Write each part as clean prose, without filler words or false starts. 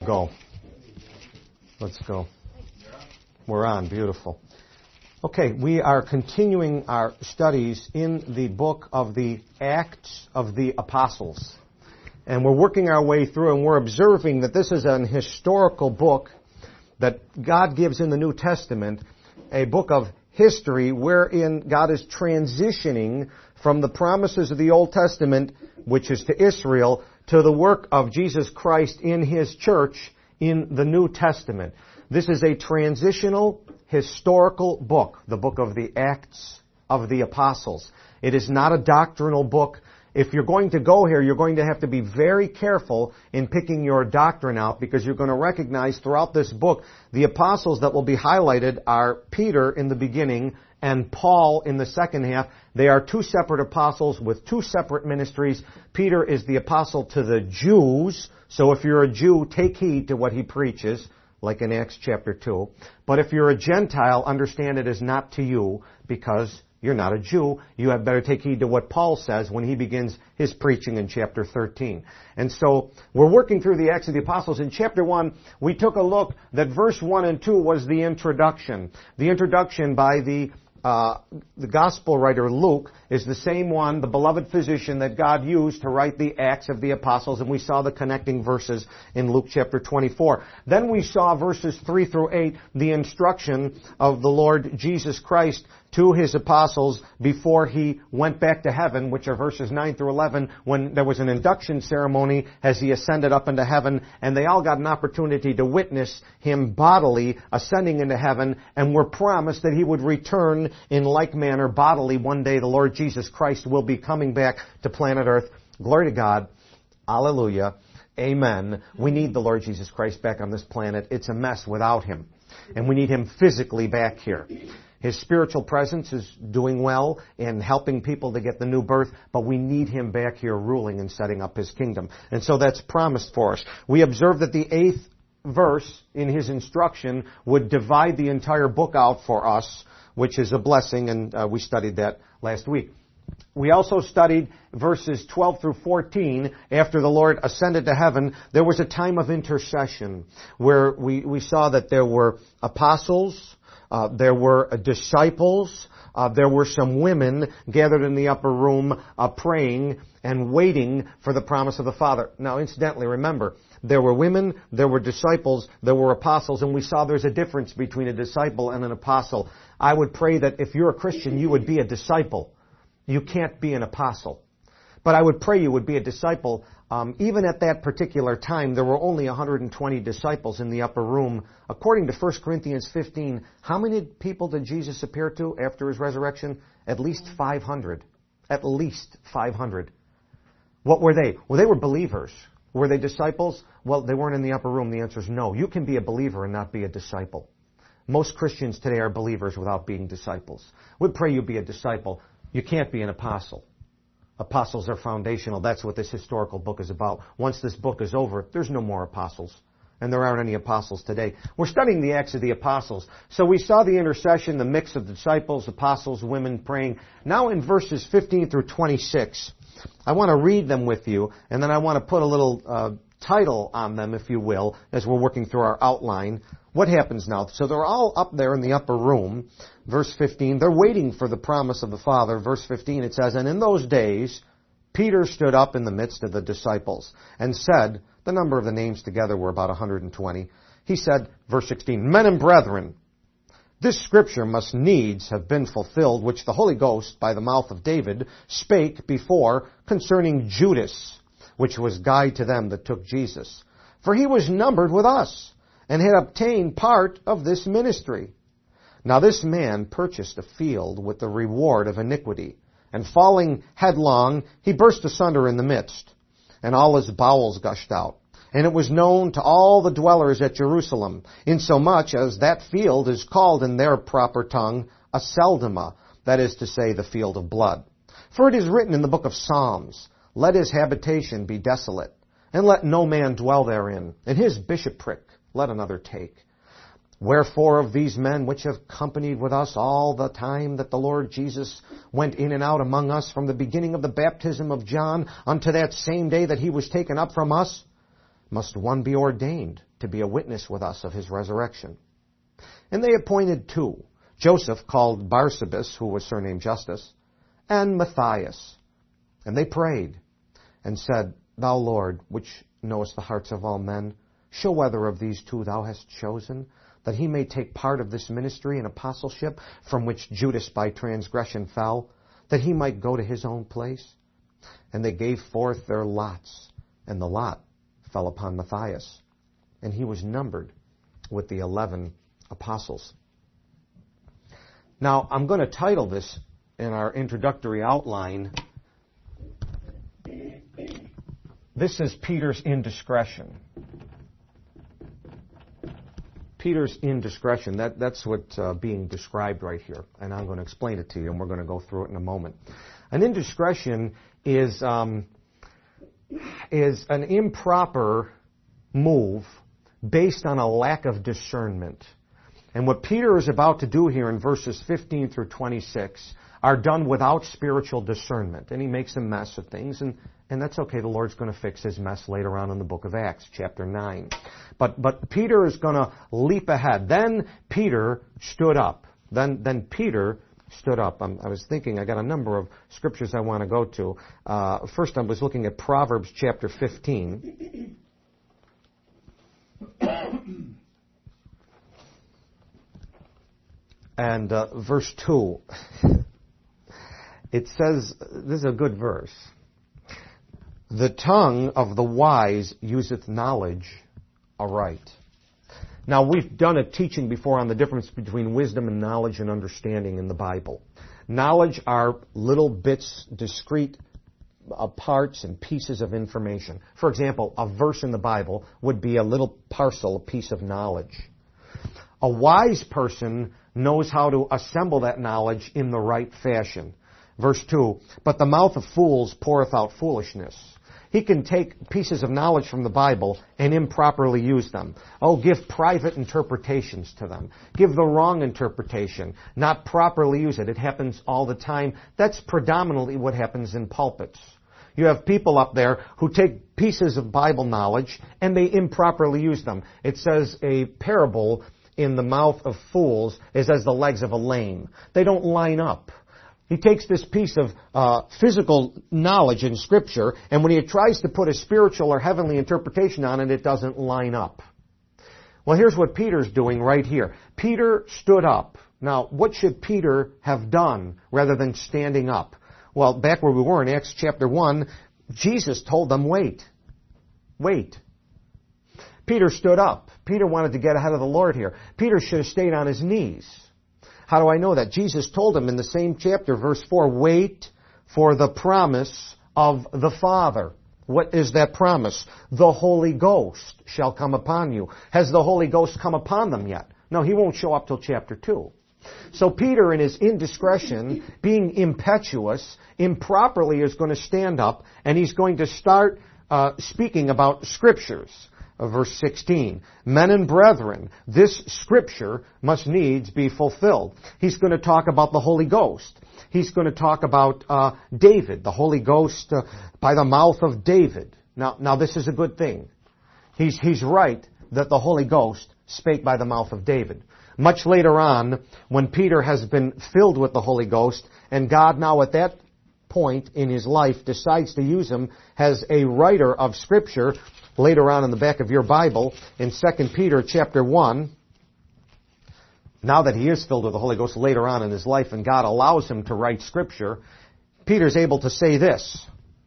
Go. Let's go. We're on. Beautiful. Okay, we are continuing our studies in the book of the Acts of the Apostles. And we're working our way through, and we're observing that this is an historical book that God gives in the New Testament, a book of history wherein God is transitioning from the promises of the Old Testament, which is to Israel, to the work of Jesus Christ in His church in the New Testament. This is a transitional, historical book, the book of the Acts of the Apostles. It is not a doctrinal book. If you're going to go here, you're going to have to be very careful in picking your doctrine out, because you're going to recognize throughout this book the apostles that will be highlighted are Peter in the beginning and Paul in the second half. They are two separate apostles with two separate ministries. Peter is the apostle to the Jews, so if you're a Jew, take heed to what he preaches, like in Acts chapter 2. But if you're a Gentile, understand it is not to you, because you're not a Jew. You have better take heed to what Paul says when he begins his preaching in chapter 13. And so we're working through the Acts of the Apostles. In chapter 1, we took a look that verse 1 and 2 was the introduction. The introduction by the gospel writer Luke is the same one, the beloved physician that God used to write the Acts of the Apostles, and we saw the connecting verses in Luke chapter 24. Then we saw verses 3 through 8, the instruction of the Lord Jesus Christ to His apostles before He went back to heaven, which are verses 9 through 11, when there was an induction ceremony as He ascended up into heaven, and they all got an opportunity to witness Him bodily ascending into heaven, and were promised that He would return in like manner bodily one day. The Lord Jesus Christ will be coming back to planet Earth. Glory to God. Alleluia. Amen. We need the Lord Jesus Christ back on this planet. It's a mess without Him. And we need Him physically back here. His spiritual presence is doing well in helping people to get the new birth, but we need Him back here ruling and setting up His kingdom. And so that's promised for us. We observe that the 8th verse in His instruction would divide the entire book out for us, which is a blessing, and we studied that last week. We also studied verses 12 through 14. After the Lord ascended to heaven, there was a time of intercession where we saw that there were apostles, there were disciples, there were some women gathered in the upper room praying and waiting for the promise of the Father. Now, incidentally, remember, there were women, there were disciples, there were apostles, and we saw there's a difference between a disciple and an apostle. I would pray that if you're a Christian, you would be a disciple. You can't be an apostle. But I would pray you would be a disciple. Even at that particular time, there were only 120 disciples in the upper room. According to 1 Corinthians 15, how many people did Jesus appear to after His resurrection? At least 500. At least 500. What were they? Well, they were believers. Were they disciples? Well, they weren't in the upper room. The answer is no. You can be a believer and not be a disciple. Most Christians today are believers without being disciples. We'd pray you be a disciple. You can't be an apostle. Apostles are foundational. That's what this historical book is about. Once this book is over, there's no more apostles. And there aren't any apostles today. We're studying the Acts of the Apostles. So we saw the intercession, the mix of disciples, apostles, women praying. Now in verses 15 through 26, I want to read them with you, and then I want to put a little title on them, if you will, as we're working through our outline. What happens now? So they're all up there in the upper room. Verse 15, they're waiting for the promise of the Father. Verse 15, it says, "And in those days, Peter stood up in the midst of the disciples and said," the number of the names together were about 120. He said, verse 16, "Men and brethren, this scripture must needs have been fulfilled, which the Holy Ghost, by the mouth of David, spake before concerning Judas, which was guide to them that took Jesus. For he was numbered with us, and had obtained part of this ministry. Now this man purchased a field with the reward of iniquity, and falling headlong, he burst asunder in the midst, and all his bowels gushed out. And it was known to all the dwellers at Jerusalem, insomuch as that field is called in their proper tongue Aceldama, that is to say, the field of blood. For it is written in the book of Psalms, Let his habitation be desolate, and let no man dwell therein, and his bishopric let another take. Wherefore of these men which have companied with us all the time that the Lord Jesus went in and out among us from the beginning of the baptism of John unto that same day that he was taken up from us, must one be ordained to be a witness with us of his resurrection. And they appointed 2, Joseph, called Barsabas, who was surnamed Justus, and Matthias. And they prayed and said, Thou, Lord, which knowest the hearts of all men, show whether of these 2 thou hast chosen, that he may take part of this ministry and apostleship from which Judas by transgression fell, that he might go to his own place. And they gave forth their lots, and the lot fell upon Matthias, and he was numbered with the 11 apostles. Now, I'm going to title this in our introductory outline, this is Peter's indiscretion. Peter's indiscretion, that's what's being described right here. And I'm going to explain it to you, and we're going to go through it in a moment. An indiscretion is an improper move based on a lack of discernment. And what Peter is about to do here in verses 15 through 26 are done without spiritual discernment. And he makes a mess of things, and that's okay. The Lord's going to fix his mess later on in the book of Acts, chapter 9. But Peter is going to leap ahead. Then Peter stood up. Then Peter stood up. I was thinking, I got a number of scriptures I want to go to. First, I was looking at Proverbs chapter 15. And verse 2. It says, this is a good verse. The tongue of the wise useth knowledge aright. Now, we've done a teaching before on the difference between wisdom and knowledge and understanding in the Bible. Knowledge are little bits, discrete parts and pieces of information. For example, a verse in the Bible would be a little parcel, a piece of knowledge. A wise person knows how to assemble that knowledge in the right fashion. Verse 2, but the mouth of fools poureth out foolishness. He can take pieces of knowledge from the Bible and improperly use them. Oh, give private interpretations to them. Give the wrong interpretation. Not properly use it. It happens all the time. That's predominantly what happens in pulpits. You have people up there who take pieces of Bible knowledge and they improperly use them. It says a parable in the mouth of fools is as the legs of a lame. They don't line up. He takes this piece of physical knowledge in Scripture, and when he tries to put a spiritual or heavenly interpretation on it, it doesn't line up. Well, here's what Peter's doing right here. Peter stood up. Now, what should Peter have done rather than standing up? Well, back where we were in Acts chapter 1, Jesus told them, wait. Wait. Peter stood up. Peter wanted to get ahead of the Lord here. Peter should have stayed on his knees. How do I know that? Jesus told him in the same chapter, verse 4, wait for the promise of the Father. What is that promise? The Holy Ghost shall come upon you. Has the Holy Ghost come upon them yet? No, he won't show up till chapter 2. So Peter, in his indiscretion, being impetuous, improperly is going to stand up, and he's going to start speaking about Scriptures. Verse 16, men and brethren, this Scripture must needs be fulfilled. He's going to talk about the Holy Ghost. He's going to talk about David, the Holy Ghost by the mouth of David. Now this is a good thing. He's right that the Holy Ghost spake by the mouth of David. Much later on, when Peter has been filled with the Holy Ghost, and God now at that point in his life decides to use him as a writer of Scripture, later on in the back of your Bible, in 2 Peter chapter 1, now that he is filled with the Holy Ghost later on in his life and God allows him to write Scripture, Peter's able to say this.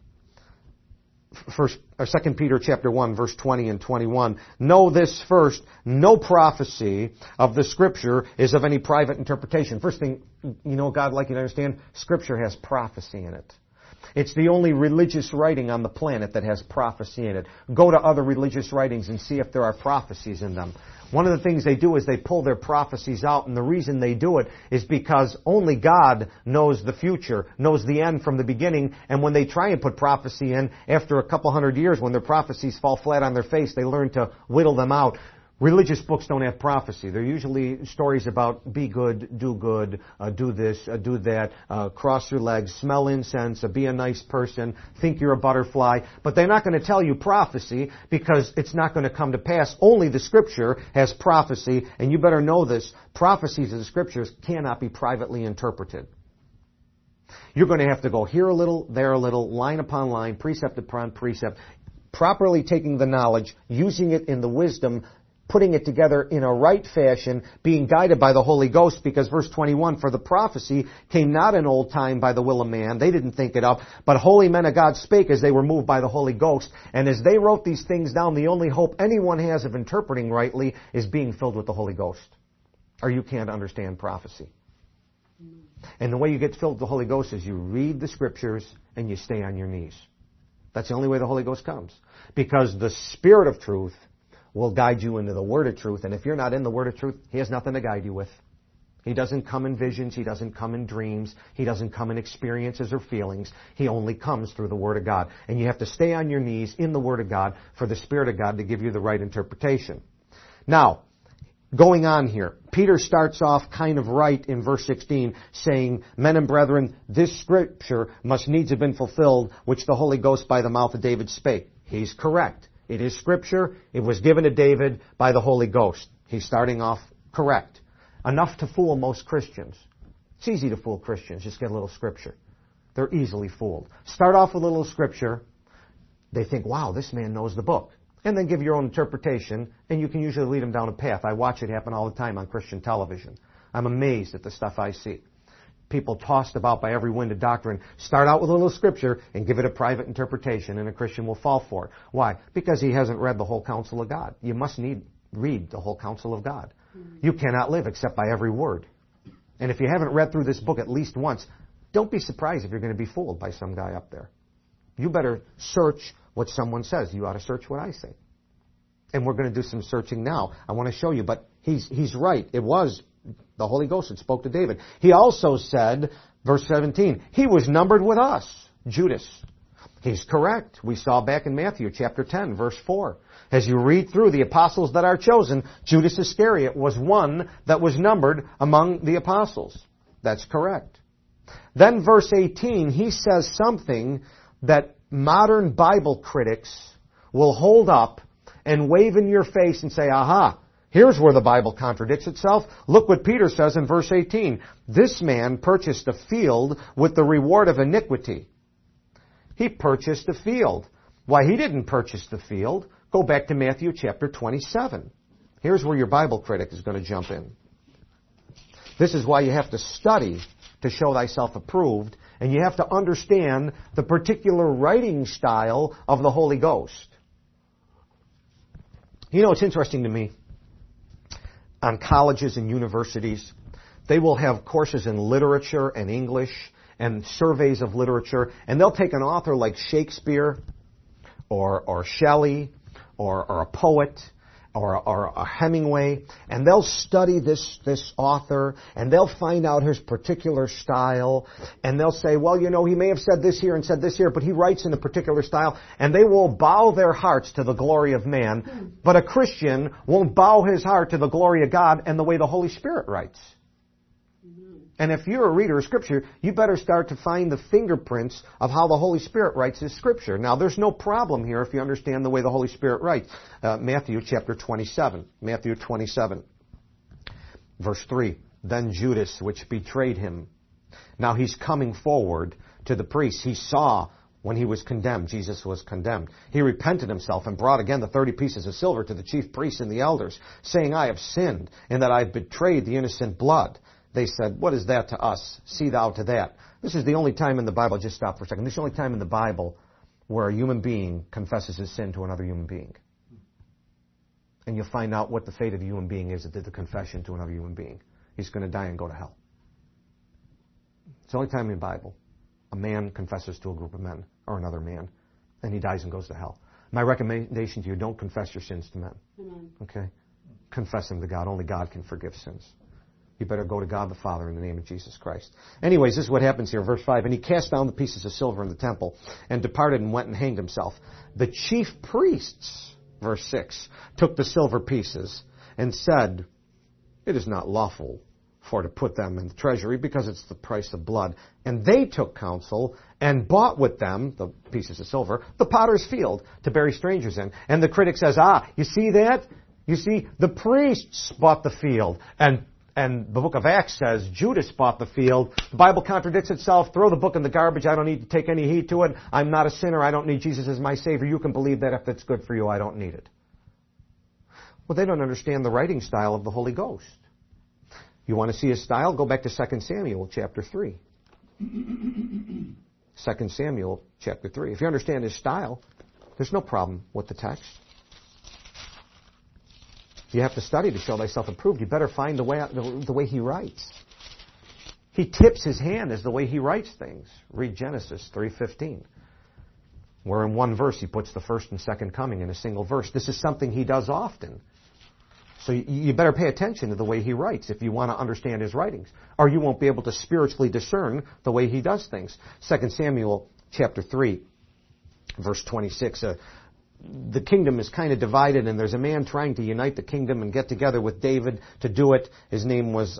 2 Peter chapter 1, verse 20 and 21. Know this first, no prophecy of the Scripture is of any private interpretation. First thing, God would like you to understand, Scripture has prophecy in it. It's the only religious writing on the planet that has prophecy in it. Go to other religious writings and see if there are prophecies in them. One of the things they do is they pull their prophecies out, and the reason they do it is because only God knows the future, knows the end from the beginning, and when they try and put prophecy in, after a couple hundred years, when their prophecies fall flat on their face, they learn to whittle them out. Religious books don't have prophecy. They're usually stories about be good, do this, do that, cross your legs, smell incense, be a nice person, think you're a butterfly. But they're not going to tell you prophecy because it's not going to come to pass. Only the Scripture has prophecy, and you better know this. Prophecies of the Scriptures cannot be privately interpreted. You're going to have to go here a little, there a little, line upon line, precept upon precept, properly taking the knowledge, using it in the wisdom, putting it together in a right fashion, being guided by the Holy Ghost, because verse 21, for the prophecy came not in old time by the will of man, they didn't think it up, but holy men of God spake as they were moved by the Holy Ghost. And as they wrote these things down, the only hope anyone has of interpreting rightly is being filled with the Holy Ghost. Or you can't understand prophecy. And the way you get filled with the Holy Ghost is you read the Scriptures and you stay on your knees. That's the only way the Holy Ghost comes. Because the Spirit of truth will guide you into the Word of truth. And if you're not in the Word of truth, He has nothing to guide you with. He doesn't come in visions. He doesn't come in dreams. He doesn't come in experiences or feelings. He only comes through the Word of God. And you have to stay on your knees in the Word of God for the Spirit of God to give you the right interpretation. Now, going on here, Peter starts off kind of right in verse 16, saying, men and brethren, this Scripture must needs have been fulfilled, which the Holy Ghost by the mouth of David spake. He's correct. It is Scripture. It was given to David by the Holy Ghost. He's starting off correct. Enough to fool most Christians. It's easy to fool Christians. Just get a little Scripture. They're easily fooled. Start off with a little Scripture. They think, wow, this man knows the book. And then give your own interpretation, and you can usually lead them down a path. I watch it happen all the time on Christian television. I'm amazed at the stuff I see. People tossed about by every wind of doctrine, start out with a little Scripture and give it a private interpretation, and a Christian will fall for it. Why? Because he hasn't read the whole counsel of God. You must read the whole counsel of God. You cannot live except by every word. And if you haven't read through this book at least once, don't be surprised if you're going to be fooled by some guy up there. You better search what someone says. You ought to search what I say. And we're going to do some searching now. I want to show you, but he's right. It was the Holy Ghost that spoke to David. He also said, verse 17, he was numbered with us, Judas. He's correct. We saw back in Matthew chapter 10, verse 4. As you read through the apostles that are chosen, Judas Iscariot was one that was numbered among the apostles. That's correct. Then verse 18, he says something that modern Bible critics will hold up and wave in your face and say, aha, here's where the Bible contradicts itself. Look what Peter says in verse 18. This man purchased a field with the reward of iniquity. He purchased a field. Why, he didn't purchase the field. Go back to Matthew chapter 27. Here's where your Bible critic is going to jump in. This is why you have to study to show thyself approved, and you have to understand the particular writing style of the Holy Ghost. You know, it's interesting to me. On colleges and universities, they will have courses in literature and English and surveys of literature, and they'll take an author like Shakespeare or Shelley or a poet or a Hemingway, and they'll study this author, and they'll find out his particular style, and they'll say, well, you know, he may have said this here and said this here, but he writes in a particular style, and they will bow their hearts to the glory of man, but a Christian won't bow his heart to the glory of God and the way the Holy Spirit writes. And if you're a reader of Scripture, you better start to find the fingerprints of how the Holy Spirit writes His Scripture. Now, there's no problem here if you understand the way the Holy Spirit writes. Matthew chapter 27. Matthew 27. Verse 3. Then Judas, which betrayed him. Now he's coming forward to the priest. He saw when he was condemned. Jesus was condemned. He repented himself and brought again the 30 pieces of silver to the chief priests and the elders, saying, I have sinned, in that I have betrayed the innocent blood. They said, what is that to us? See thou to that. This is the only time in the Bible, just stop for a second, this is the only time in the Bible where a human being confesses his sin to another human being. And you'll find out what the fate of the human being is that did the confession to another human being. He's going to die and go to hell. It's the only time in the Bible a man confesses to a group of men or another man, and he dies and goes to hell. My recommendation to you, don't confess your sins to men. Amen. Okay? Confess them to God. Only God can forgive sins. You better go to God the Father in the name of Jesus Christ. Anyways, this is what happens here, verse 5. And he cast down the pieces of silver in the temple and departed and went and hanged himself. The chief priests verse 6, took the silver pieces and said, it is not lawful for to put them in the treasury because it's the price of blood. And they took counsel and bought with them, the pieces of silver, the potter's field to bury strangers in. And the critic says, you see that? You see, the priests bought the field. And the book of Acts says Judas bought the field. The Bible contradicts itself. Throw the book in the garbage. I don't need to take any heed to it. I'm not a sinner. I don't need Jesus as my Savior. You can believe that if it's good for you. I don't need it. Well, they don't understand the writing style of the Holy Ghost. You want to see his style? Go back to 2 Samuel chapter 3. 2 Samuel chapter 3. If you understand his style, there's no problem with the text. You have to study to show thyself approved. You better find the way he writes. He tips his hand as the way he writes things. Read Genesis 3:15. Where in one verse he puts the first and second coming in a single verse. This is something he does often. So you better pay attention to the way he writes if you want to understand his writings. Or you won't be able to spiritually discern the way he does things. 2 Samuel chapter 3, verse 26. The kingdom is kind of divided, and there's a man trying to unite the kingdom and get together with David to do it. His name was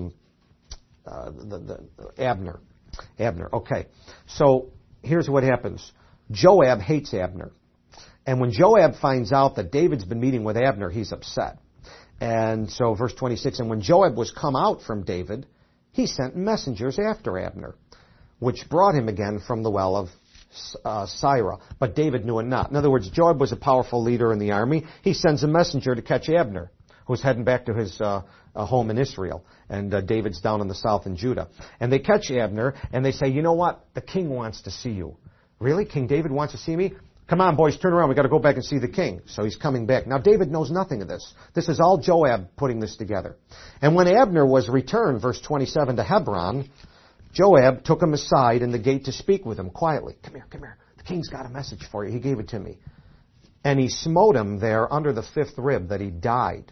Abner. Abner. Okay. So here's what happens. Joab hates Abner. And when Joab finds out that David's been meeting with Abner, he's upset. And so verse 26, and when Joab was come out from David, he sent messengers after Abner, which brought him again from the well of Sirah. But David knew it not. In other words, Joab was a powerful leader in the army. He sends a messenger to catch Abner, who's heading back to his home in Israel. And David's down in the south in Judah. And they catch Abner, and they say, you know what? The king wants to see you. Really? King David wants to see me? Come on, boys, turn around. We've got to go back and see the king. So he's coming back. Now, David knows nothing of this. This is all Joab putting this together. And when Abner was returned, verse 27, to Hebron, Joab took him aside in the gate to speak with him quietly. Come here. The king's got a message for you. He gave it to me. And he smote him there under the fifth rib that he died.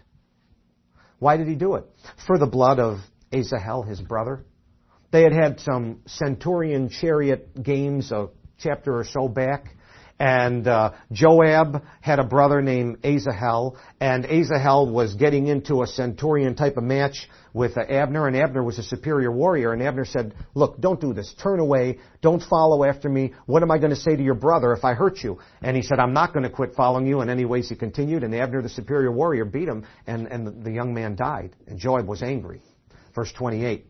Why did he do it? For the blood of Asahel, his brother. They had some centurion chariot games a chapter or so back. And Joab had a brother named Asahel, and Asahel was getting into a centurion type of match with Abner, and Abner was a superior warrior, and Abner said, look, don't do this. Turn away. Don't follow after me. What am I going to say to your brother if I hurt you? And he said, I'm not going to quit following you. And anyways, he continued, and Abner, the superior warrior, beat him, and the young man died. And Joab was angry. Verse 28.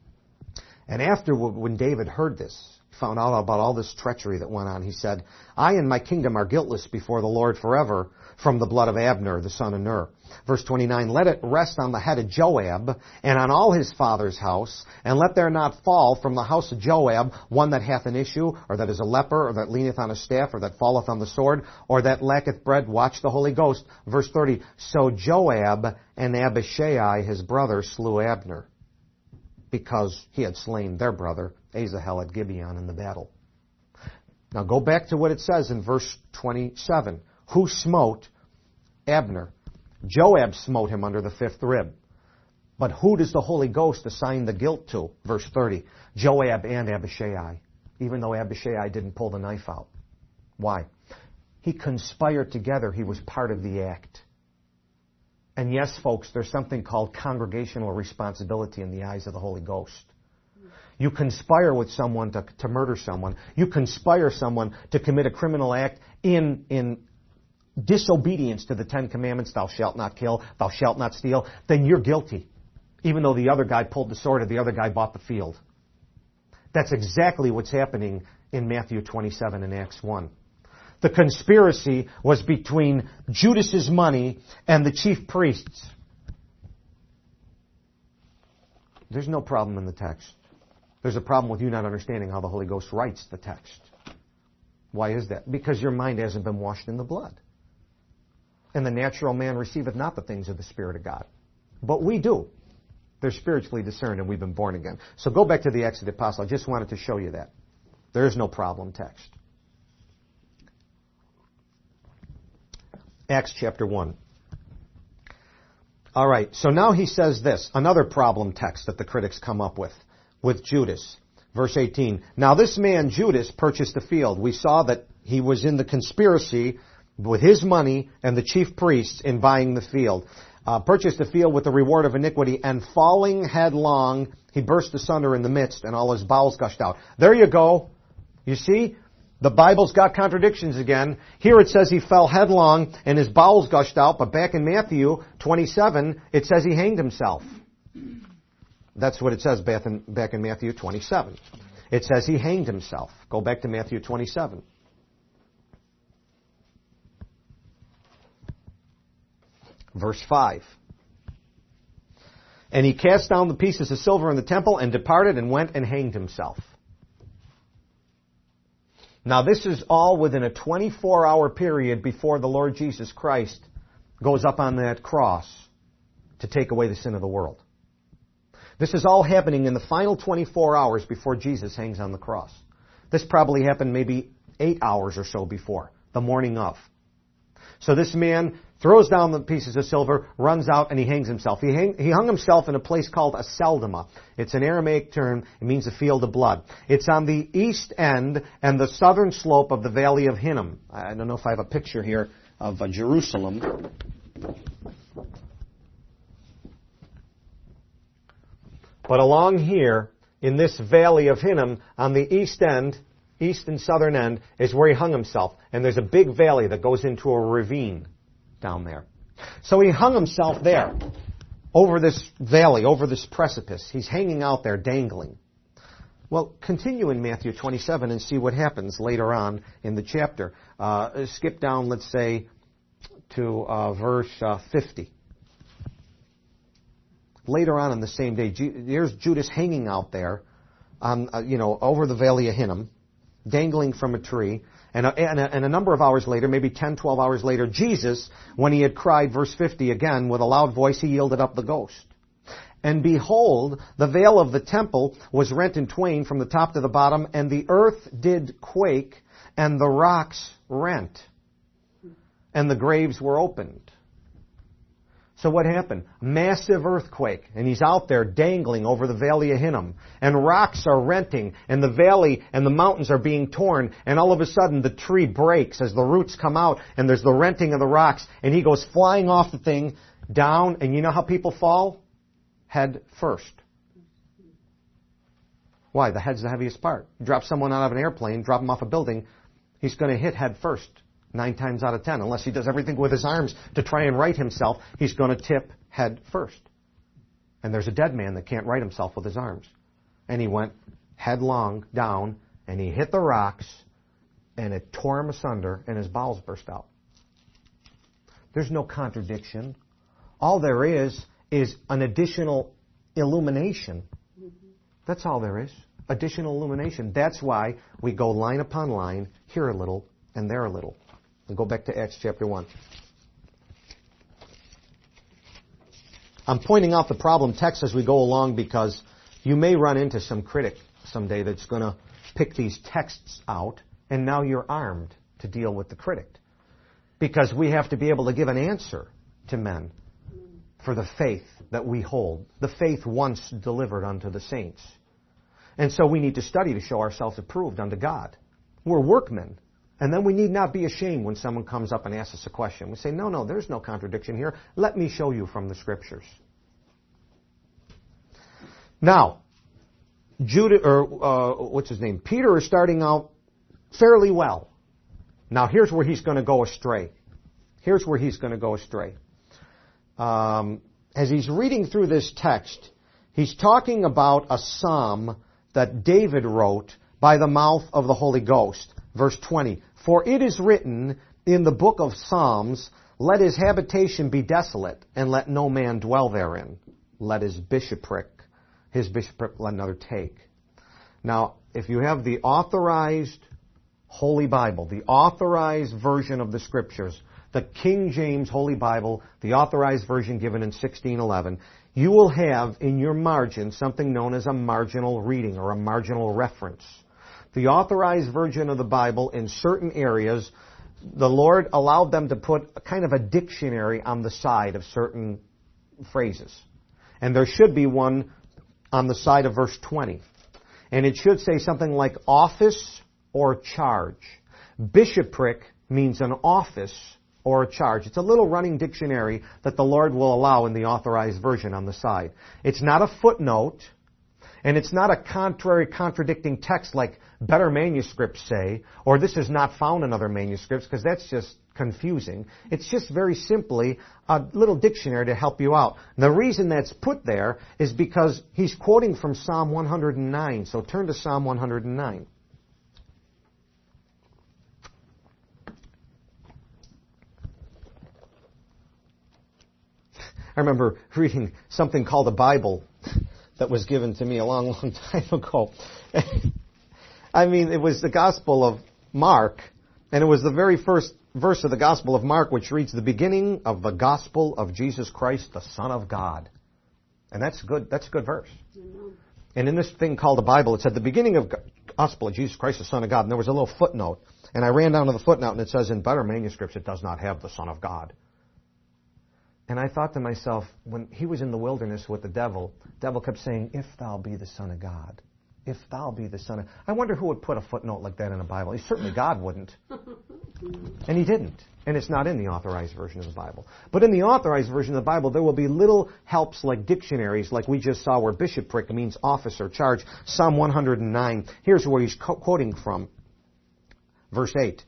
And after, when David heard this, found out about all this treachery that went on, he said, I and my kingdom are guiltless before the Lord forever from the blood of Abner, the son of Ner. Verse 29, let it rest on the head of Joab and on all his father's house, and let there not fall from the house of Joab one that hath an issue, or that is a leper, or that leaneth on a staff, or that falleth on the sword, or that lacketh bread. Watch the Holy Ghost. Verse 30, so Joab and Abishai his brother slew Abner, because he had slain their brother Asahel at Gibeon in the battle. Now go back to what it says in verse 27. Who smote Abner? Joab smote him under the fifth rib. But who does the Holy Ghost assign the guilt to? Verse 30. Joab and Abishai, even though Abishai didn't pull the knife out. Why? He conspired together. He was part of the act. And yes, folks, there's something called congregational responsibility in the eyes of the Holy Ghost. You conspire with someone to murder someone. You conspire someone to commit a criminal act in disobedience to the Ten Commandments, thou shalt not kill, thou shalt not steal, then you're guilty. Even though the other guy pulled the sword or the other guy bought the field. That's exactly what's happening in Matthew 27 and Acts 1. The conspiracy was between Judas's money and the chief priests. There's no problem in the text. There's a problem with you not understanding how the Holy Ghost writes the text. Why is that? Because your mind hasn't been washed in the blood. And the natural man receiveth not the things of the Spirit of God. But we do. They're spiritually discerned, and we've been born again. So go back to the Acts of the Apostle. I just wanted to show you that. There is no problem text. Acts chapter 1. All right, so now he says this, another problem text that the critics come up with Judas. Verse 18, now this man Judas purchased the field. We saw that he was in the conspiracy with his money and the chief priests in buying the field. Purchased the field with the reward of iniquity, and falling headlong, he burst asunder in the midst, and all his bowels gushed out. There you go. You see? The Bible's got contradictions again. Here it says he fell headlong and his bowels gushed out, but back in Matthew 27, it says he hanged himself. That's what it says back in Matthew 27. It says he hanged himself. Go back to Matthew 27. Verse 5. And he cast down the pieces of silver in the temple and departed and went and hanged himself. Now this is all within a 24-hour period before the Lord Jesus Christ goes up on that cross to take away the sin of the world. This is all happening in the final 24 hours before Jesus hangs on the cross. This probably happened maybe 8 hours or so before, the morning of. So this man throws down the pieces of silver, runs out, and he hangs himself. He hung himself in a place called Aceldama. It's an Aramaic term. It means a field of blood. It's on the east end and the southern slope of the Valley of Hinnom. I don't know if I have a picture here of Jerusalem. But along here, in this Valley of Hinnom, on the east end, east and southern end, is where he hung himself. And there's a big valley that goes into a ravine down there. So he hung himself there, over this valley, over this precipice. He's hanging out there, dangling. Well, continue in Matthew 27 and see what happens later on in the chapter. Skip down, let's say, to verse 50. Later on the same day, there's Judas hanging out there, over the Valley of Hinnom, dangling from a tree. And a number of hours later, maybe 10, 12 hours later, Jesus, when he had cried, verse 50 again, with a loud voice, he yielded up the ghost. And behold, the veil of the temple was rent in twain from the top to the bottom, and the earth did quake, and the rocks rent, and the graves were opened. So what happened? Massive earthquake, and he's out there dangling over the Valley of Hinnom, and rocks are renting, and the valley and the mountains are being torn, and all of a sudden the tree breaks as the roots come out, and there's the renting of the rocks, and he goes flying off the thing down, and you know how people fall? Head first. Why? The head's the heaviest part. You drop someone out of an airplane, drop him off a building, he's going to hit head first. 9 times out of 10, unless he does everything with his arms to try and right himself, he's going to tip head first. And there's a dead man that can't right himself with his arms. And he went headlong down, and he hit the rocks, and it tore him asunder, and his bowels burst out. There's no contradiction. All there is an additional illumination. That's all there is. Additional illumination. That's why we go line upon line, here a little, and there a little. And go back to Acts chapter 1. I'm pointing out the problem text as we go along because you may run into some critic someday that's going to pick these texts out, and now you're armed to deal with the critic. Because we have to be able to give an answer to men for the faith that we hold, the faith once delivered unto the saints. And so we need to study to show ourselves approved unto God. We're workmen. And then we need not be ashamed when someone comes up and asks us a question. We say, no, there's no contradiction here. Let me show you from the Scriptures. Now, Peter is starting out fairly well. Now, here's where he's going to go astray. As he's reading through this text, he's talking about a psalm that David wrote by the mouth of the Holy Ghost. Verse 20, for it is written in the book of Psalms, let his habitation be desolate, and let no man dwell therein. Let his bishopric let another take. Now, if you have the authorized Holy Bible, the authorized version of the Scriptures, the King James Holy Bible, the authorized version given in 1611, you will have in your margin something known as a marginal reading or a marginal reference. The authorized version of the Bible, in certain areas, the Lord allowed them to put a kind of a dictionary on the side of certain phrases. And there should be one on the side of verse 20. And it should say something like office or charge. Bishopric means an office or a charge. It's a little running dictionary that the Lord will allow in the Authorized Version on the side. It's not a footnote, and it's not a contradicting text like better manuscripts say, or this is not found in other manuscripts, because that's just confusing. It's just very simply a little dictionary to help you out. And the reason that's put there is because he's quoting from Psalm 109. So turn to Psalm 109. I remember reading something called a Bible that was given to me a long, long time ago. I mean, it was the Gospel of Mark, and it was the very first verse of the Gospel of Mark, which reads, the beginning of the Gospel of Jesus Christ, the Son of God. And that's good. That's a good verse. Mm-hmm. And in this thing called the Bible, it said, the beginning of Gospel of Jesus Christ, the Son of God. And there was a little footnote. And I ran down to the footnote, and it says, in better manuscripts, it does not have the Son of God. And I thought to myself, when he was in the wilderness with the devil kept saying, if thou be the Son of God. If thou be the Son of... I wonder who would put a footnote like that in a Bible. Certainly God wouldn't. And he didn't. And it's not in the Authorized Version of the Bible. But in the Authorized Version of the Bible, there will be little helps like dictionaries, like we just saw where bishopric means office or charge. Psalm 109. Here's where he's quoting from. Verse 8.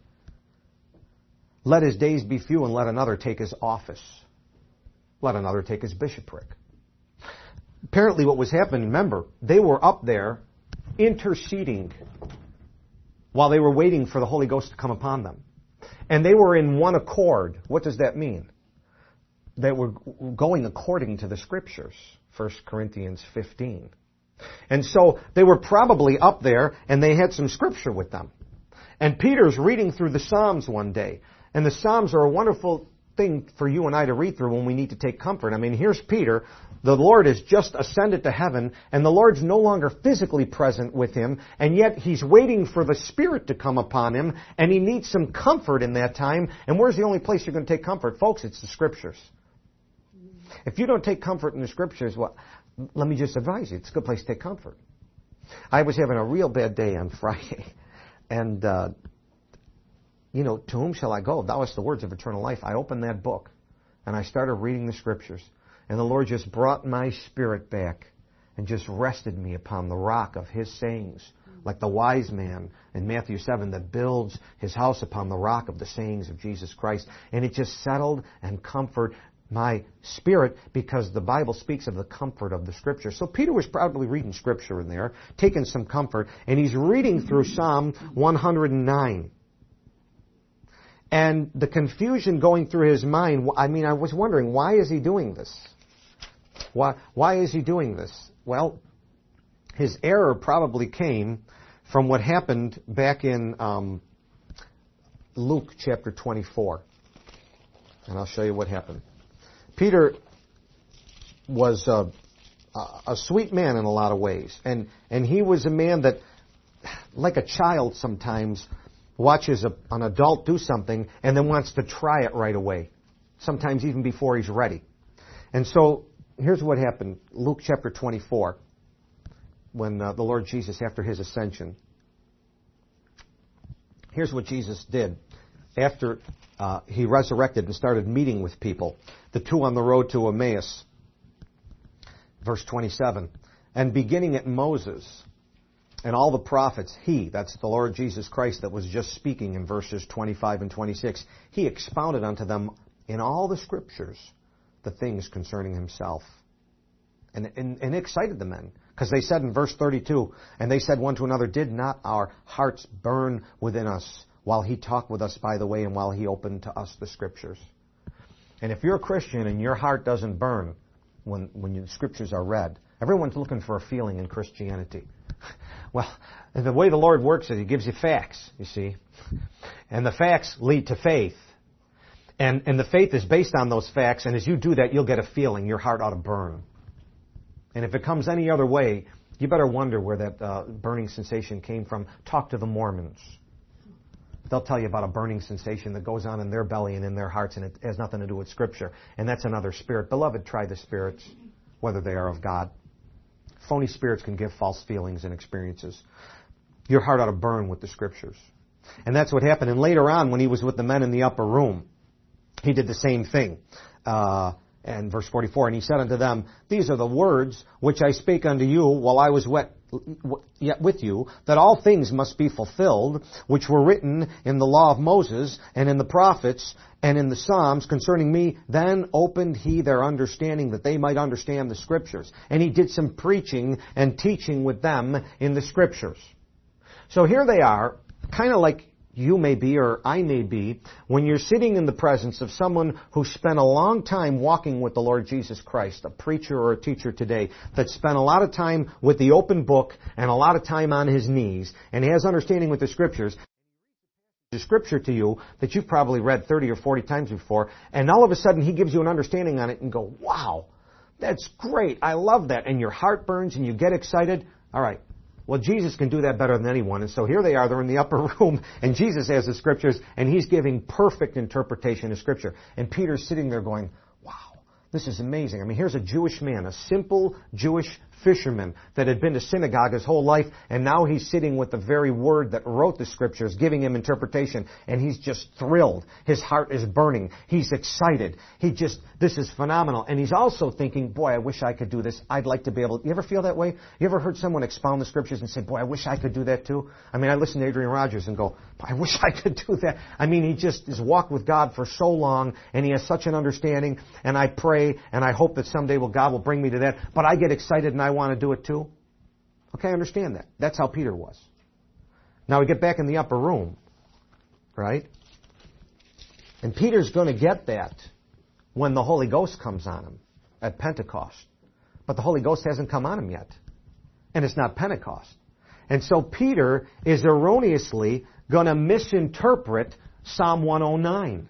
Let his days be few, and let another take his office. Let another take his bishopric. Apparently what was happening, remember, they were up there interceding while they were waiting for the Holy Ghost to come upon them. And they were in one accord. What does that mean? They were going according to the Scriptures. 1 Corinthians 15. And so they were probably up there and they had some Scripture with them. And Peter's reading through the Psalms one day. And the Psalms are a wonderful thing for you and I to read through when we need to take comfort. I mean, here's Peter. The Lord has just ascended to heaven, and the Lord's no longer physically present with him, and yet he's waiting for the Spirit to come upon him, and he needs some comfort in that time. And where's the only place you're going to take comfort? Folks, it's the Scriptures. If you don't take comfort in the Scriptures, well, let me just advise you, it's a good place to take comfort. I was having a real bad day on Friday, and to whom shall I go? Thou hast the words of eternal life. I opened that book, and I started reading the Scriptures. And the Lord just brought my spirit back and just rested me upon the rock of His sayings, like the wise man in Matthew 7 that builds his house upon the rock of the sayings of Jesus Christ. And it just settled and comforted my spirit because the Bible speaks of the comfort of the Scripture. So Peter was probably reading Scripture in there, taking some comfort, and he's reading through Psalm 109. And the confusion going through his mind, I was wondering, why is he doing this? Why is he doing this? Well, his error probably came from what happened back in Luke chapter 24. And I'll show you what happened. Peter was a sweet man in a lot of ways. And he was a man that, like a child sometimes, watches an adult do something and then wants to try it right away. Sometimes even before he's ready. And so, here's what happened. Luke chapter 24, when the Lord Jesus, after His ascension, here's what Jesus did. After He resurrected and started meeting with people, the two on the road to Emmaus, verse 27, and beginning at Moses and all the prophets, that's the Lord Jesus Christ that was just speaking in verses 25 and 26, He expounded unto them in all the Scriptures the things concerning Himself. And it excited the men. Because they said in verse 32, and they said one to another, did not our hearts burn within us while He talked with us by the way and while He opened to us the Scriptures? And if you're a Christian and your heart doesn't burn when the Scriptures are read, everyone's looking for a feeling in Christianity. Well, the way the Lord works is He gives you facts, you see. And the facts lead to faith. And the faith is based on those facts, and as you do that, you'll get a feeling. Your heart ought to burn. And if it comes any other way, you better wonder where that burning sensation came from. Talk to the Mormons. They'll tell you about a burning sensation that goes on in their belly and in their hearts, and it has nothing to do with Scripture. And that's another spirit. Beloved, try the spirits, whether they are of God. Phony spirits can give false feelings and experiences. Your heart ought to burn with the Scriptures. And that's what happened. And later on, when he was with the men in the upper room, he did the same thing. And verse 44, and he said unto them, these are the words which I spake unto you while I was yet with you, that all things must be fulfilled, which were written in the law of Moses, and in the prophets, and in the Psalms concerning me. Then opened he their understanding, that they might understand the Scriptures. And he did some preaching and teaching with them in the Scriptures. So here they are, kind of like you may be or I may be, when you're sitting in the presence of someone who spent a long time walking with the Lord Jesus Christ, a preacher or a teacher today, that spent a lot of time with the open book and a lot of time on his knees, and he has understanding with the Scriptures, the Scripture to you that you've probably read 30 or 40 times before, and all of a sudden he gives you an understanding on it and go, wow, that's great, I love that, and your heart burns and you get excited. All right. Well, Jesus can do that better than anyone. And so here they are, they're in the upper room, and Jesus has the Scriptures, and he's giving perfect interpretation of Scripture. And Peter's sitting there going, wow, this is amazing. I mean, here's a Jewish man, a simple Jewish fisherman that had been to synagogue his whole life, and now he's sitting with the very word that wrote the Scriptures, giving him interpretation, and he's just thrilled. His heart is burning. He's excited. This is phenomenal. And he's also thinking, boy, I wish I could do this. I'd like to be able to. You ever feel that way? You ever heard someone expound the Scriptures and say, boy, I wish I could do that too? I mean, I listen to Adrian Rogers and go, I wish I could do that. I mean, he just has walked with God for so long, and he has such an understanding, and I pray, and I hope that someday God will bring me to that, but I get excited and I want to do it too. Okay, I understand that. That's how Peter was. Now we get back in the upper room, right? And Peter's going to get that when the Holy Ghost comes on him at Pentecost. But the Holy Ghost hasn't come on him yet. And it's not Pentecost. And so Peter is erroneously going to misinterpret Psalm 109.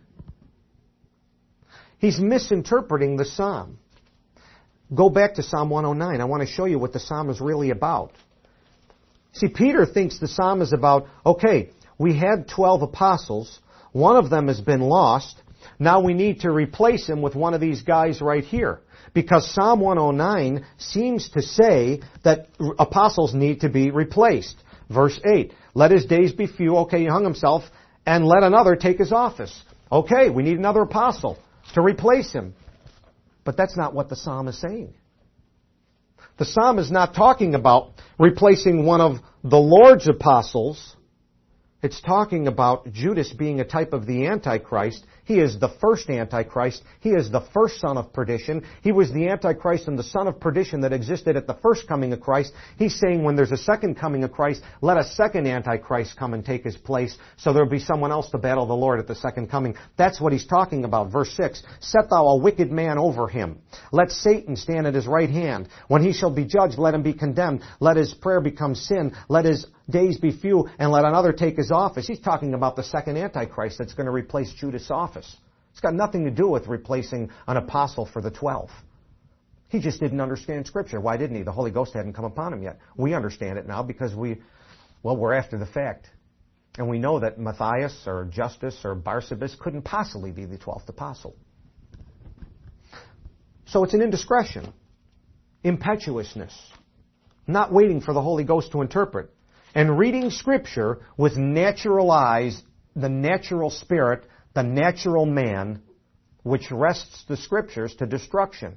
He's misinterpreting the Psalm. Go back to Psalm 109. I want to show you what the Psalm is really about. See, Peter thinks the Psalm is about, okay, we had 12 apostles. One of them has been lost. Now we need to replace him with one of these guys right here. Because Psalm 109 seems to say that apostles need to be replaced. Verse 8, let his days be few. Okay, he hung himself. And let another take his office. Okay, we need another apostle to replace him. But that's not what the Psalm is saying. The Psalm is not talking about replacing one of the Lord's apostles. It's talking about Judas being a type of the Antichrist. He is the first Antichrist. He is the first son of perdition. He was the Antichrist and the son of perdition that existed at the first coming of Christ. He's saying when there's a second coming of Christ, let a second Antichrist come and take his place, so there'll be someone else to battle the Lord at the second coming. That's what he's talking about. Verse 6, set thou a wicked man over him. Let Satan stand at his right hand. When he shall be judged, let him be condemned. Let his prayer become sin. Let his days be few, and let another take his office. He's talking about the second Antichrist that's going to replace Judas' office. It's got nothing to do with replacing an apostle for the 12. He just didn't understand Scripture. Why didn't he? The Holy Ghost hadn't come upon him yet. We understand it now because we're after the fact. And we know that Matthias or Justus or Barsabas couldn't possibly be the 12th apostle. So it's an indiscretion, impetuousness, not waiting for the Holy Ghost to interpret, and reading Scripture with natural eyes, the natural spirit, the natural man, which wrests the Scriptures to destruction.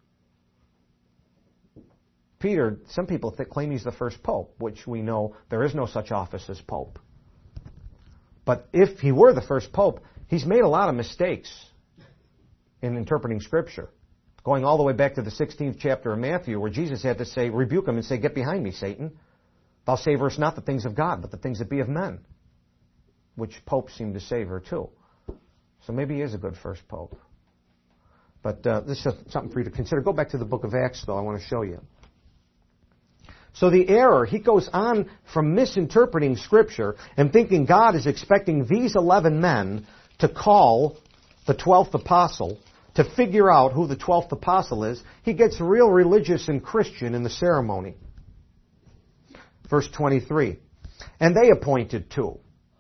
Peter, some people claim he's the first pope, which we know there is no such office as pope. But if he were the first pope, he's made a lot of mistakes in interpreting Scripture. Going all the way back to the 16th chapter of Matthew, where Jesus had to say, rebuke him and say, get behind me, Satan. Thou savorest not the things of God, but the things that be of men. Which popes seem to savor too. So maybe he is a good first pope. But this is something for you to consider. Go back to the book of Acts, though. I want to show you. So the error, he goes on from misinterpreting Scripture and thinking God is expecting these 11 men to call the 12th apostle, to figure out who the 12th apostle is. He gets real religious and Christian in the ceremony. Verse 23. And they appointed two.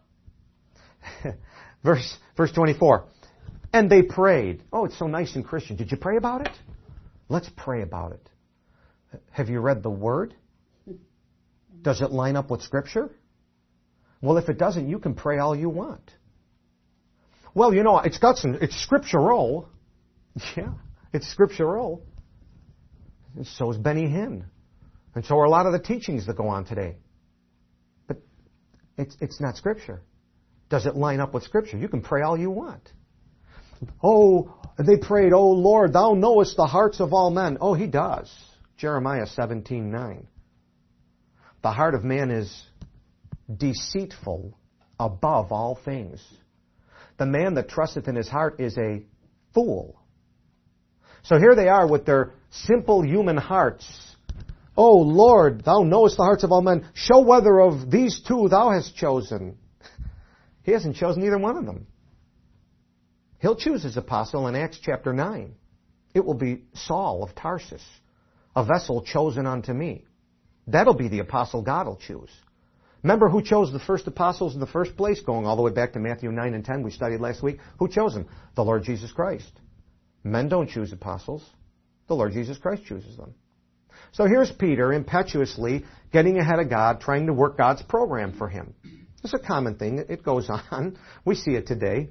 Verse 24. And they prayed. Oh, it's so nice and Christian. Did you pray about it? Let's pray about it. Have you read the Word? Does it line up with Scripture? Well, if it doesn't, you can pray all you want. Well, you know, it's scriptural. Yeah, it's scriptural. And so is Benny Hinn. And so are a lot of the teachings that go on today. But it's not Scripture. Does it line up with Scripture? You can pray all you want. Oh, they prayed, "Oh Lord, thou knowest the hearts of all men." Oh, he does. Jeremiah 17:9. The heart of man is deceitful above all things. The man that trusteth in his heart is a fool. So here they are with their simple human hearts. "Oh Lord, thou knowest the hearts of all men. Show whether of these two thou hast chosen." He hasn't chosen either one of them. He'll choose his apostle in Acts chapter 9. It will be Saul of Tarsus, a vessel chosen unto me. That'll be the apostle God will choose. Remember who chose the first apostles in the first place, going all the way back to Matthew 9 and 10 we studied last week? Who chose them? The Lord Jesus Christ. Men don't choose apostles. The Lord Jesus Christ chooses them. So here's Peter impetuously getting ahead of God, trying to work God's program for him. It's a common thing. It goes on. We see it today.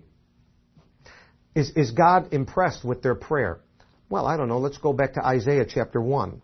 Is God impressed with their prayer? Well, I don't know. Let's go back to Isaiah chapter 1.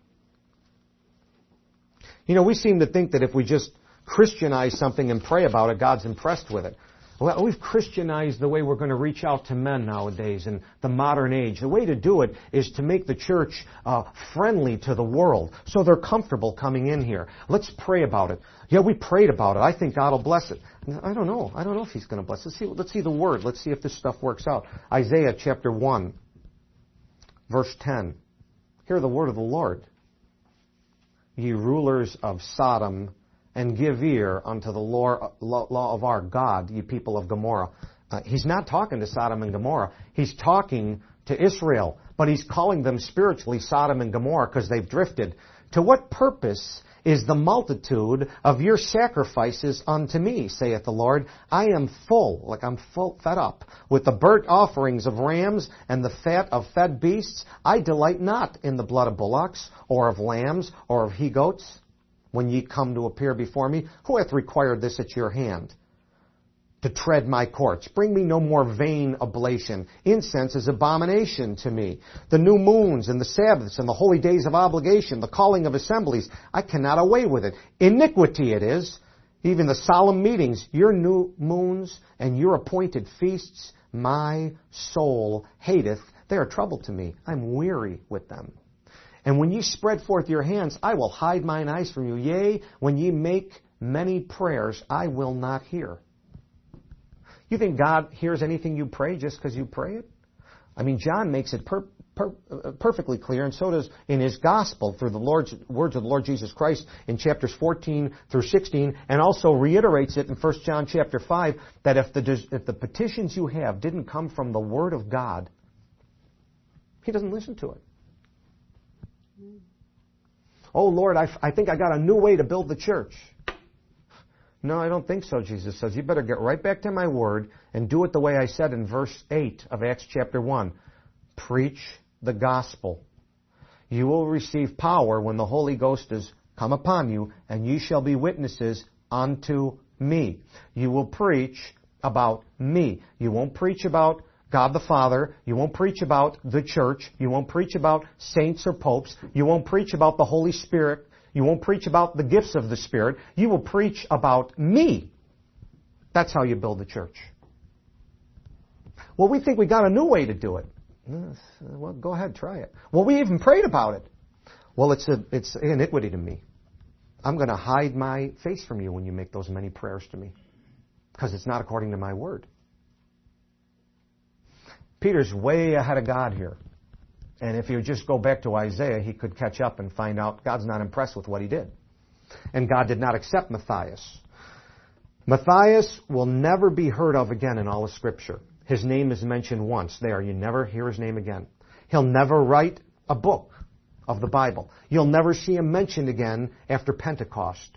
You know, we seem to think that if we just Christianize something and pray about it, God's impressed with it. Well, we've Christianized the way we're going to reach out to men nowadays in the modern age. The way to do it is to make the church friendly to the world so they're comfortable coming in here. Let's pray about it. Yeah, we prayed about it. I think God will bless it. I don't know. I don't know if He's going to bless it. Let's see the Word. Let's see if this stuff works out. Isaiah chapter 1, verse 10. Hear the word of the Lord. Ye rulers of Sodom, and give ear unto the law of our God, ye people of Gomorrah. He's not talking to Sodom and Gomorrah. He's talking to Israel. But he's calling them spiritually Sodom and Gomorrah because they've drifted. To what purpose is the multitude of your sacrifices unto me, saith the Lord? I am full, fed up, with the burnt offerings of rams and the fat of fed beasts. I delight not in the blood of bullocks, or of lambs, or of he-goats. When ye come to appear before me, who hath required this at your hand? To tread my courts. Bring me no more vain oblation. Incense is abomination to me. The new moons and the Sabbaths and the holy days of obligation, the calling of assemblies, I cannot away with it. Iniquity it is. Even the solemn meetings, your new moons and your appointed feasts, my soul hateth. They are trouble to me. I'm weary with them. And when ye spread forth your hands, I will hide mine eyes from you. Yea, when ye make many prayers, I will not hear. You think God hears anything you pray just because you pray it? I mean, John makes it perfectly clear, and so does in his gospel through the words of the Lord Jesus Christ in chapters 14 through 16, and also reiterates it in 1 John chapter 5, that if the petitions you have didn't come from the Word of God, He doesn't listen to it. Oh, Lord, I think I got a new way to build the church. No, I don't think so, Jesus says. You better get right back to my word and do it the way I said in verse 8 of Acts chapter 1. Preach the gospel. You will receive power when the Holy Ghost is come upon you, and ye shall be witnesses unto me. You will preach about me. You won't preach about God the Father. You won't preach about the church. You won't preach about saints or popes. You won't preach about the Holy Spirit. You won't preach about the gifts of the Spirit. You will preach about me. That's how you build the church. Well, we think we got a new way to do it. Well, go ahead, try it. Well, we even prayed about it. Well, it's iniquity to me. I'm going to hide my face from you when you make those many prayers to me, because it's not according to my word. Peter's way ahead of God here. And if you just go back to Isaiah, he could catch up and find out God's not impressed with what he did. And God did not accept Matthias. Matthias will never be heard of again in all of Scripture. His name is mentioned once there. You never hear his name again. He'll never write a book of the Bible. You'll never see him mentioned again after Pentecost.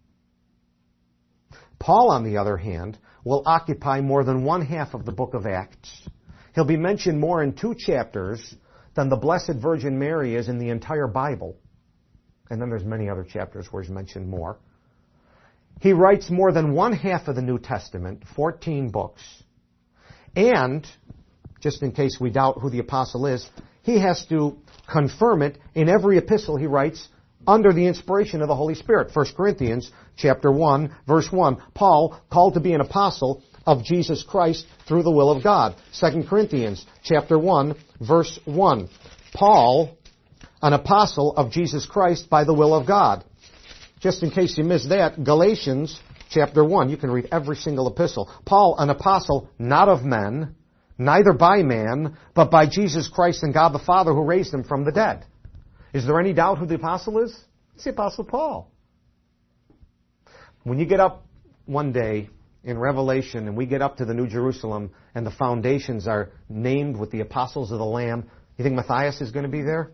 Paul, on the other hand, will occupy more than one half of the book of Acts. He'll be mentioned more in 2 chapters than the Blessed Virgin Mary is in the entire Bible. And then there's many other chapters where he's mentioned more. He writes more than one half of the New Testament, 14 books. And, just in case we doubt who the apostle is, he has to confirm it in every epistle he writes under the inspiration of the Holy Spirit. 1 Corinthians chapter 1, verse 1. Paul, called to be an apostle of Jesus Christ through the will of God. 2 Corinthians chapter 1, verse 1. Paul, an apostle of Jesus Christ by the will of God. Just in case you missed that, Galatians chapter 1. You can read every single epistle. Paul, an apostle, not of men, neither by man, but by Jesus Christ and God the Father who raised him from the dead. Is there any doubt who the apostle is? It's the apostle Paul. When you get up one day in Revelation and we get up to the New Jerusalem and the foundations are named with the apostles of the Lamb, you think Matthias is going to be there?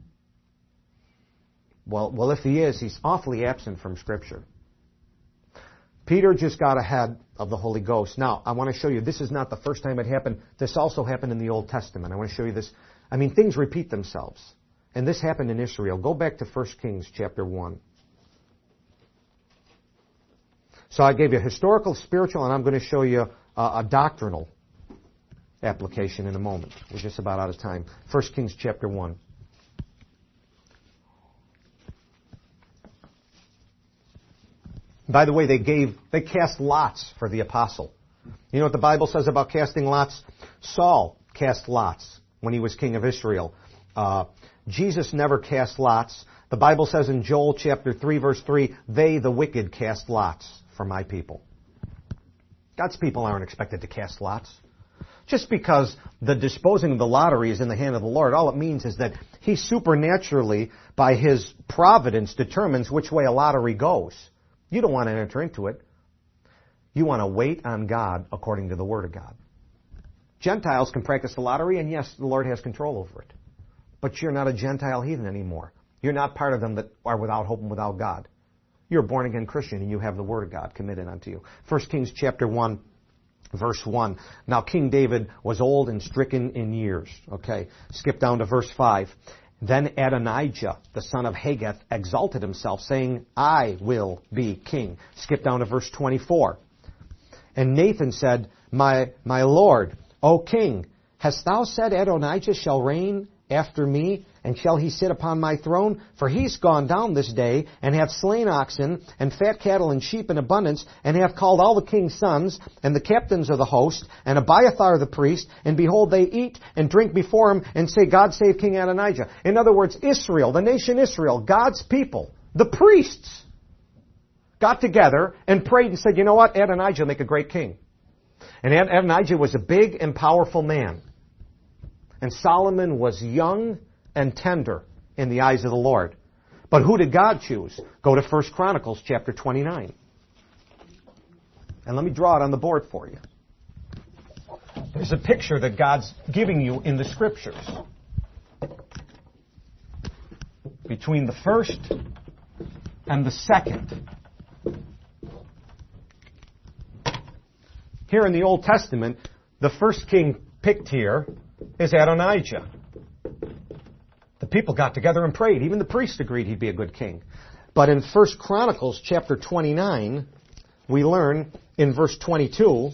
Well, if he is, he's awfully absent from Scripture. Peter just got ahead of the Holy Ghost. Now, I want to show you, this is not the first time it happened. This also happened in the Old Testament. I want to show you this. I mean, things repeat themselves. And this happened in Israel. Go back to 1 Kings chapter 1. So I gave you historical, spiritual, and I'm going to show you a doctrinal application in a moment. We're just about out of time. 1 Kings chapter 1. By the way, they cast lots for the apostle. You know what the Bible says about casting lots? Saul cast lots when he was king of Israel. Jesus never cast lots. The Bible says in Joel chapter 3, verse 3, they, the wicked, cast lots for my people. God's people aren't expected to cast lots. Just because the disposing of the lottery is in the hand of the Lord, all it means is that He supernaturally, by His providence, determines which way a lottery goes. You don't want to enter into it. You want to wait on God according to the Word of God. Gentiles can practice the lottery, and yes, the Lord has control over it. But you're not a Gentile heathen anymore. You're not part of them that are without hope and without God. You're a born-again Christian, and you have the Word of God committed unto you. 1 Kings chapter 1, verse 1. Now King David was old and stricken in years. Okay, skip down to verse 5. Then Adonijah, the son of Haggith, exalted himself, saying, I will be king. Skip down to verse 24. And Nathan said, My Lord, O king, hast thou said Adonijah shall reign after me, and shall he sit upon my throne? For he's gone down this day, and hath slain oxen, and fat cattle, and sheep in abundance, and hath called all the king's sons, and the captains of the host, and Abiathar the priest, and behold, they eat and drink before him, and say, God save King Adonijah. In other words, Israel, the nation Israel, God's people, the priests, got together and prayed and said, you know what, Adonijah will make a great king. And Adonijah was a big and powerful man. And Solomon was young and tender in the eyes of the Lord. But who did God choose? Go to 1 Chronicles chapter 29. And let me draw it on the board for you. There's a picture that God's giving you in the Scriptures. Between the first and the second. Here in the Old Testament, the first king picked here is Adonijah. The people got together and prayed. Even the priests agreed he'd be a good king. But in 1 Chronicles chapter 29, we learn in verse 22,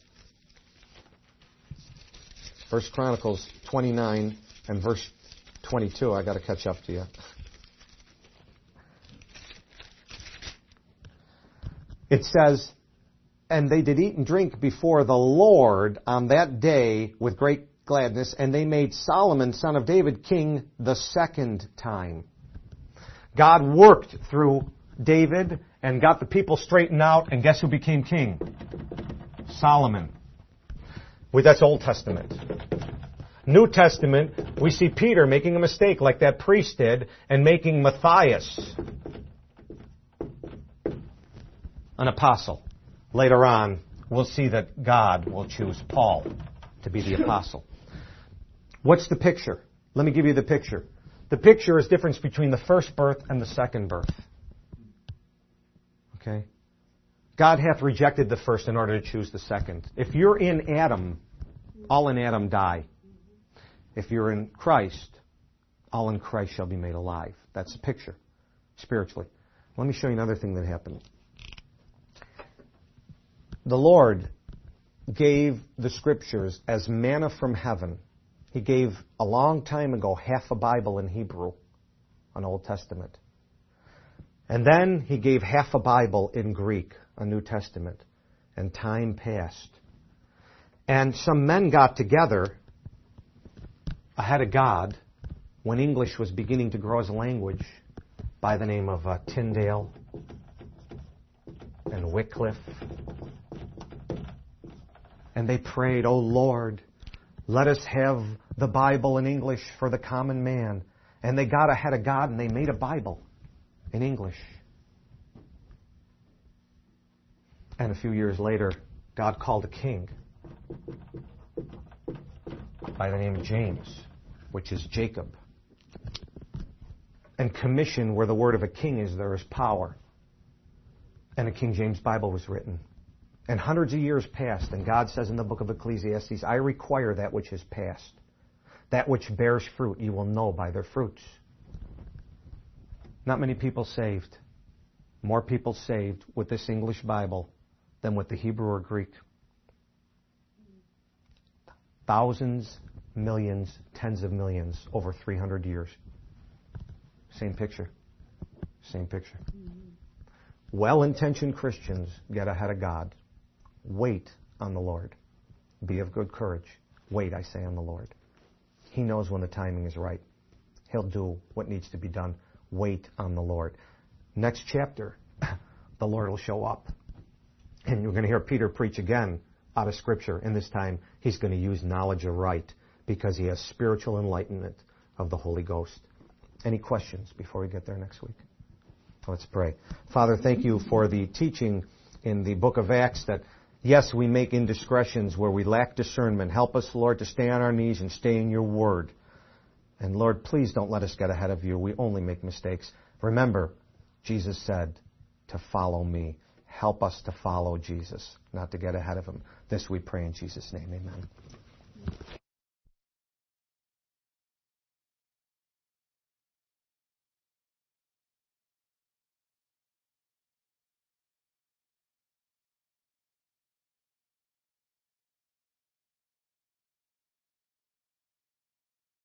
1 Chronicles 29 and verse 22, I got to catch up to you. It says, and they did eat and drink before the Lord on that day with great gladness, and they made Solomon, son of David, king the second time. God worked through David and got the people straightened out, and guess who became king? Solomon. Well, that's Old Testament. New Testament, we see Peter making a mistake like that priest did and making Matthias an apostle. Later on, we'll see that God will choose Paul to be the apostle. What's the picture? Let me give you the picture. The picture is the difference between the first birth and the second birth. Okay? God hath rejected the first in order to choose the second. If you're in Adam, all in Adam die. If you're in Christ, all in Christ shall be made alive. That's the picture, spiritually. Let me show you another thing that happened. The Lord gave the Scriptures as manna from heaven. He gave, a long time ago, half a Bible in Hebrew, an Old Testament. And then He gave half a Bible in Greek, a New Testament. And time passed. And some men got together ahead of God when English was beginning to grow as a language by the name of Tyndale and Wycliffe. And they prayed, "Oh Lord, let us have the Bible in English for the common man." And they got ahead of God and they made a Bible in English. And a few years later, God called a king by the name of James, which is Jacob. And commissioned, where the word of a king is, there is power. And a King James Bible was written. And hundreds of years passed, and God says in the book of Ecclesiastes, "I require that which is past. That which bears fruit you will know by their fruits." Not many people saved. More people saved with this English Bible than with the Hebrew or Greek. Thousands, millions, tens of millions over 300 years. Same picture. Same picture. Well-intentioned Christians get ahead of God. Wait on the Lord. Be of good courage. Wait, I say, on the Lord. He knows when the timing is right. He'll do what needs to be done. Wait on the Lord. Next chapter, the Lord will show up. And you're going to hear Peter preach again out of Scripture. And this time, he's going to use knowledge aright because he has spiritual enlightenment of the Holy Ghost. Any questions before we get there next week? Let's pray. Father, thank you for the teaching in the book of Acts that, yes, we make indiscretions where we lack discernment. Help us, Lord, to stay on our knees and stay in your word. And Lord, please don't let us get ahead of you. We only make mistakes. Remember, Jesus said to follow me. Help us to follow Jesus, not to get ahead of him. This we pray in Jesus' name. Amen.